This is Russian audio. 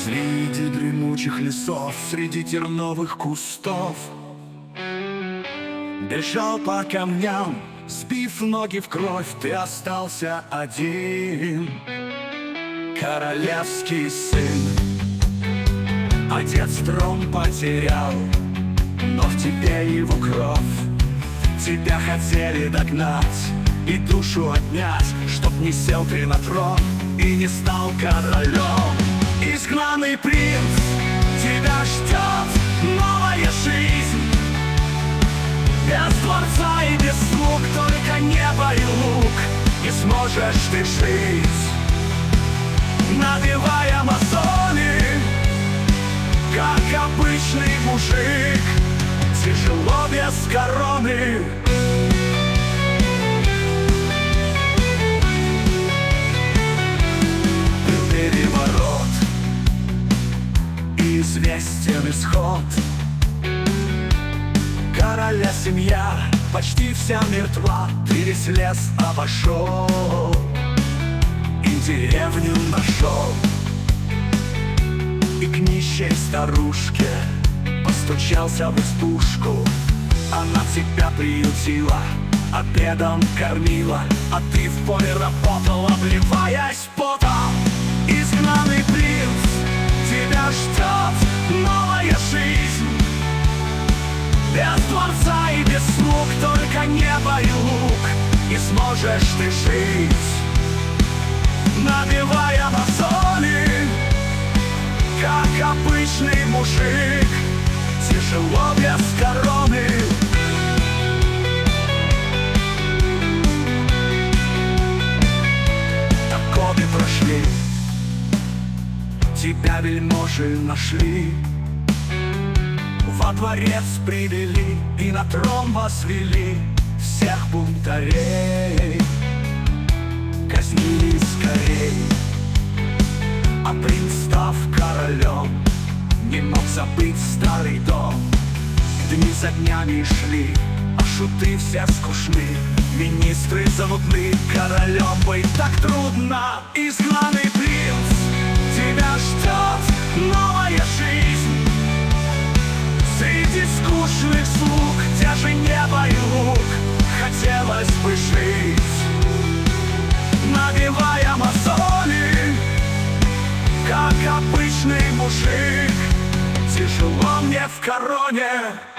Среди дремучих лесов, среди терновых кустов бежал по камням, сбив ноги в кровь, ты остался один. Королевский сын, отец трон потерял, но в тебе его кровь. Тебя хотели догнать и душу отнять, чтоб не сел ты на трон и не стал королем. Изгнанный принц, тебя ждет новая жизнь, без дворца и без слуг, только небо и луг. И сможешь ты жить, набивая мозоли, как обычный мужик, тяжело без короны. Был переворот, и известен исход. Короля семья почти вся мертва, ты весь лес обошел и деревню нашел. И к нищей старушке постучался в избушку. Она тебя приютила, обедом кормила, а ты в поле работал, обливаясь потом. Изгнанный принц, тебя ждет новая жизнь, без дворца и без слуг, только небо и луг. И сможешь ты жить, набивая мозоли, как обычный мужик, тяжело без короны. Так годы прошли, тебя вельможи нашли, во дворец привели и на трон возвели. Всех бунтарей казнили скорей, а принц, став королем, не мог забыть старый дом. Дни за днями шли, а шуты все скучны, министры занудны, королем быть так трудно. Изгнанный принц, тебя ждет новая жизнь, среди скучных слуг, те же небо и луг. Хотелось бы жить, набивая мозоли, как обычный мужик, тяжело мне в короне.